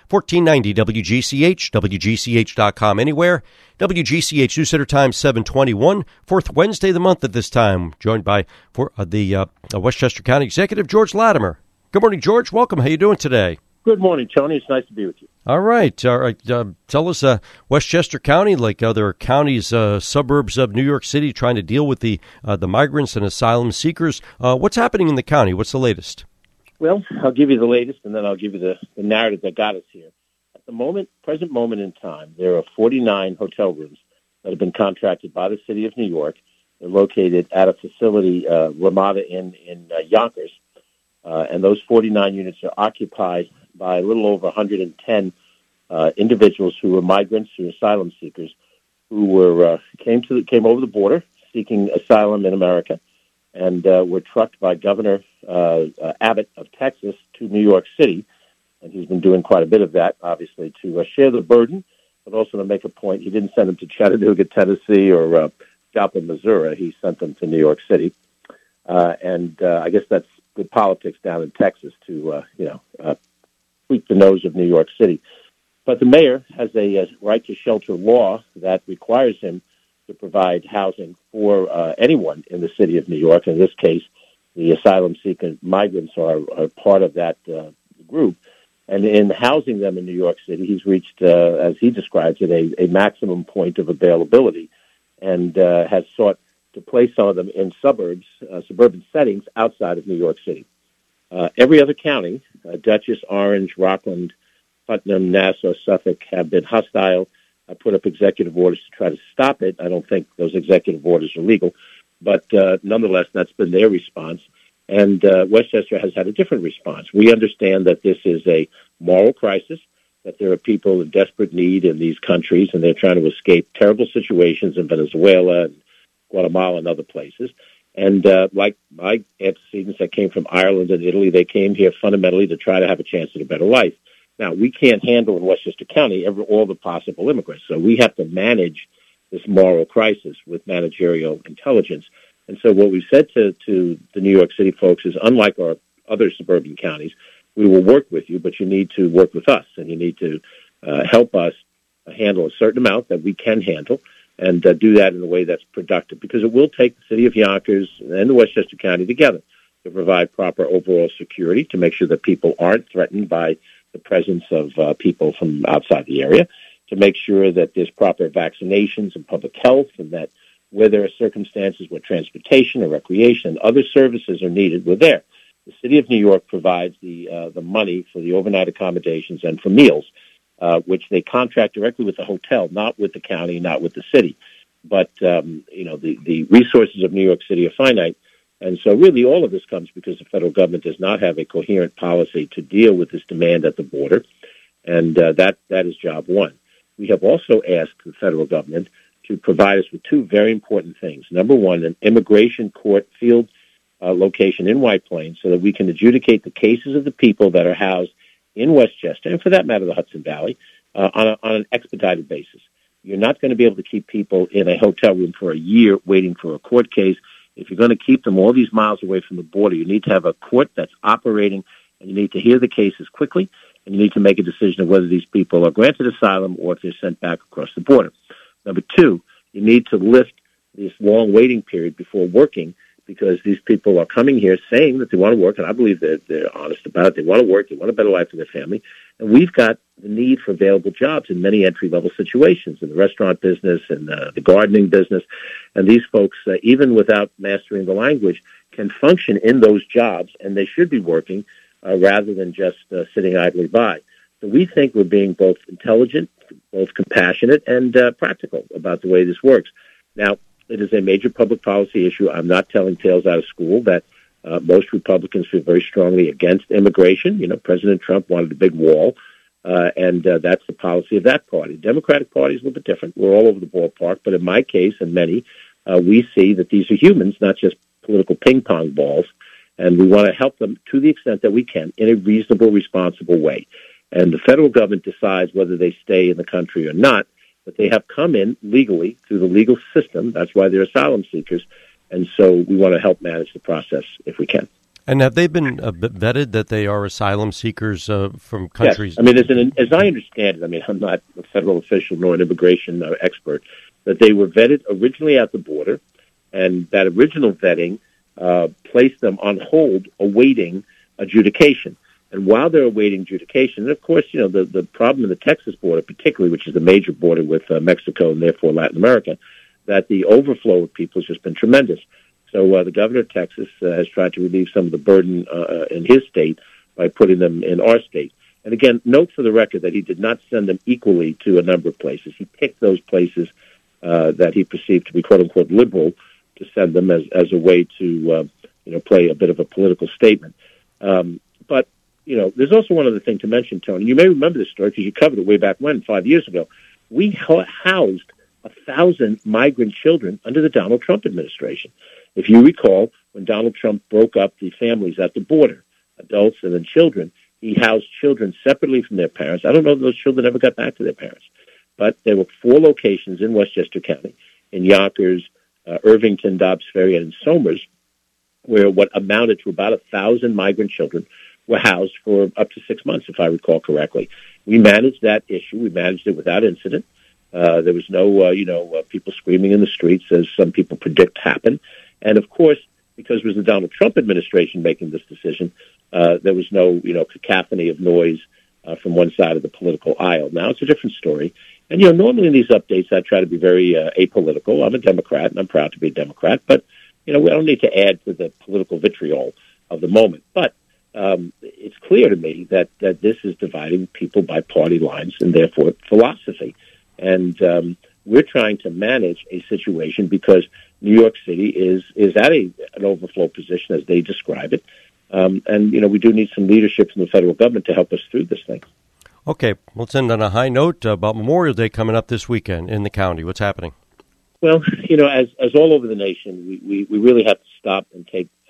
1490 WGCH, WGCH.com, anywhere. WGCH News Center Time 721, fourth Wednesday of the month at this time. Joined by the Westchester County Executive, George Latimer. Good morning, George. Welcome. How you doing today? Good morning, Tony. It's nice to be with you. All right. Tell us, Westchester County, like other counties, suburbs of New York City, trying to deal with the migrants and asylum seekers. What's happening in the county? What's the latest? Well, I'll give you the latest, and then I'll give you the narrative that got us here. At the present moment in time, there are 49 hotel rooms that have been contracted by the city of New York. They're located at a facility, Ramada Inn in Yonkers, and those 49 units are occupied by a little over 110 individuals who were migrants, who were asylum seekers, who came over the border seeking asylum in America, and were trucked by Governor Abbott of Texas to New York City. And he's been doing quite a bit of that, obviously, to share the burden, but also to make a point. He didn't send them to Chattanooga, Tennessee, or Joplin, Missouri. He sent them to New York City. And I guess that's good politics down in Texas to, tweak the nose of New York City. But the mayor has a right to shelter law that requires him to provide housing for anyone in the city of New York. In this case, the asylum seeker migrants are part of that group. And in housing them in New York City, he's reached, as he describes it, a maximum point of availability, and has sought to place some of them in suburban settings outside of New York City. Every other county, Dutchess, Orange, Rockland, Putnam, Nassau, Suffolk, have been hostile. I put up executive orders to try to stop it. I don't think those executive orders are legal, but nonetheless, that's been their response. And Westchester has had a different response. We understand that this is a moral crisis, that there are people in desperate need in these countries, and they're trying to escape terrible situations in Venezuela and Guatemala and other places. And like my antecedents that came from Ireland and Italy, they came here fundamentally to try to have a chance at a better life. Now, we can't handle in Westchester County all the possible immigrants, so we have to manage this moral crisis with managerial intelligence. And so what we've said to the New York City folks is, unlike our other suburban counties, we will work with you, but you need to work with us, and you need to help us handle a certain amount that we can handle, and do that in a way that's productive, because it will take the city of Yonkers and the Westchester County together to provide proper overall security, to make sure that people aren't threatened by the presence of people from outside the area, to make sure that there's proper vaccinations and public health, and that where there are circumstances where transportation or recreation and other services are needed, we're there. The city of New York provides the money for the overnight accommodations and for meals, which they contract directly with the hotel, not with the county, not with the city. But, the resources of New York City are finite. And so really all of this comes because the federal government does not have a coherent policy to deal with this demand at the border. And that is job one. We have also asked the federal government to provide us with two very important things. Number one, an immigration court field location in White Plains, so that we can adjudicate the cases of the people that are housed in Westchester, and for that matter, the Hudson Valley, on an expedited basis. You're not going to be able to keep people in a hotel room for a year waiting for a court case. If you're going to keep them all these miles away from the border, you need to have a court that's operating, and you need to hear the cases quickly, and you need to make a decision of whether these people are granted asylum or if they're sent back across the border. Number two, you need to lift this long waiting period before working, because these people are coming here saying that they want to work, and I believe that they're honest about it. They want to work. They want a better life for their family. And we've got the need for available jobs in many entry-level situations, in the restaurant business and the gardening business. And these folks, even without mastering the language, can function in those jobs, and they should be working rather than just sitting idly by. So we think we're being both intelligent, both compassionate, and practical about the way this works. Now, it is a major public policy issue. I'm not telling tales out of school that most Republicans feel very strongly against immigration. President Trump wanted a big wall, and that's the policy of that party. The Democratic Party is a little bit different. We're all over the ballpark, but in my case and many, we see that these are humans, not just political ping-pong balls, and we want to help them to the extent that we can in a reasonable, responsible way. And the federal government decides whether they stay in the country or not, but they have come in legally through the legal system. That's why they're asylum seekers. And so we want to help manage the process if we can. And have they been vetted that they are asylum seekers from countries? Yes. I mean, as I understand it, I mean, I'm not a federal official nor an immigration expert, that they were vetted originally at the border, and that original vetting placed them on hold awaiting adjudication. And while they're awaiting adjudication, and of course, you know, the problem in the Texas border, particularly, which is the major border with Mexico and therefore Latin America, that the overflow of people has just been tremendous. So the governor of Texas has tried to relieve some of the burden in his state by putting them in our state. And again, note for the record that he did not send them equally to a number of places. He picked those places that he perceived to be quote-unquote liberal to send them as a way to, play a bit of a political statement. But you know, there's also one other thing to mention, Tony. You may remember this story because you covered it way back when, 5 years ago. We housed 1,000 migrant children under the Donald Trump administration. If you recall, when Donald Trump broke up the families at the border, adults and then children, he housed children separately from their parents. I don't know if those children ever got back to their parents. But there were 4 locations in Westchester County, in Yonkers, Irvington, Dobbs Ferry, and in Somers, where what amounted to about 1,000 migrant children were housed for up to 6 months, if I recall correctly. We managed that issue. We managed it without incident. There was no, people screaming in the streets, as some people predict happen. And, of course, because it was the Donald Trump administration making this decision, there was no, cacophony of noise from one side of the political aisle. Now it's a different story. And, normally in these updates, I try to be very apolitical. I'm a Democrat, and I'm proud to be a Democrat. But, we don't need to add to the political vitriol of the moment. But it's clear to me that this is dividing people by party lines and therefore philosophy. And we're trying to manage a situation because New York City is at an overflow position, as they describe it. And we do need some leadership from the federal government to help us through this thing. Okay, let's end on a high note about Memorial Day coming up this weekend in the county. What's happening? Well, as all over the nation, we really have to stop and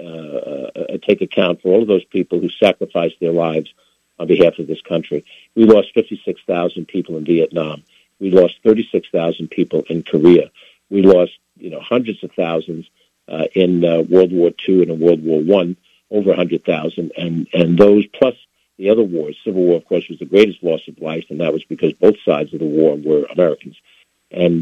take account for all of those people who sacrificed their lives on behalf of this country. We lost 56,000 people in Vietnam. We lost 36,000 people in Korea. We lost, hundreds of thousands in World War II and in World War I, over 100,000. And those plus the other wars. Civil War, of course, was the greatest loss of life, and that was because both sides of the war were Americans. And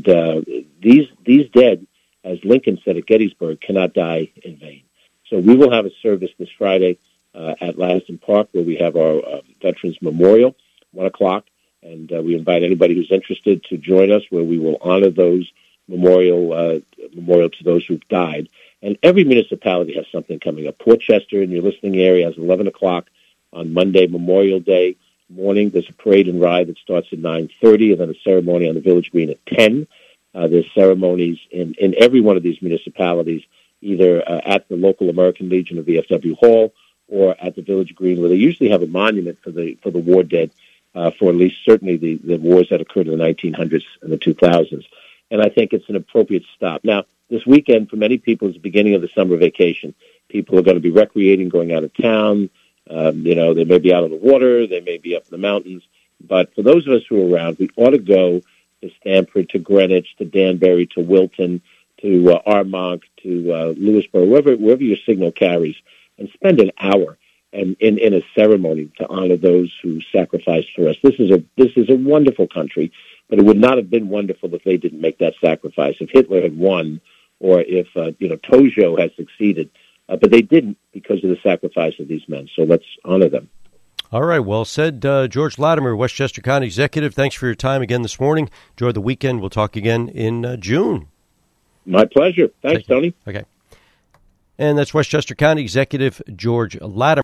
these dead, as Lincoln said at Gettysburg, cannot die in vain. So we will have a service this Friday at Lasden Park where we have our Veterans Memorial, 1 o'clock. And we invite anybody who's interested to join us where we will honor those memorial to those who've died. And every municipality has something coming up. Port Chester in your listening area has 11 o'clock on Monday, Memorial Day morning. There's a parade and ride that starts at 9:30 and then a ceremony on the Village Green at 10. There's ceremonies in every one of these municipalities, either at the local American Legion of VFW Hall or at the Village Green, where they usually have a monument for the war dead, for at least certainly the wars that occurred in the 1900s and the 2000s. And I think it's an appropriate stop. Now, this weekend, for many people, is the beginning of the summer vacation. People are going to be recreating, going out of town. They may be out on the water. They may be up in the mountains. But for those of us who are around, we ought to go to Stamford, to Greenwich, to Danbury, to Wilton, to Armonk, to Lewisboro, wherever your signal carries, and spend an hour in a ceremony to honor those who sacrificed for us. This is a wonderful country, but it would not have been wonderful if they didn't make that sacrifice. If Hitler had won, or if Tojo had succeeded, but they didn't because of the sacrifice of these men. So let's honor them. All right, well said, George Latimer, Westchester County Executive. Thanks for your time again this morning. Enjoy the weekend. We'll talk again in June. My pleasure. Thanks, Tony. Okay. And that's Westchester County Executive George Latimer.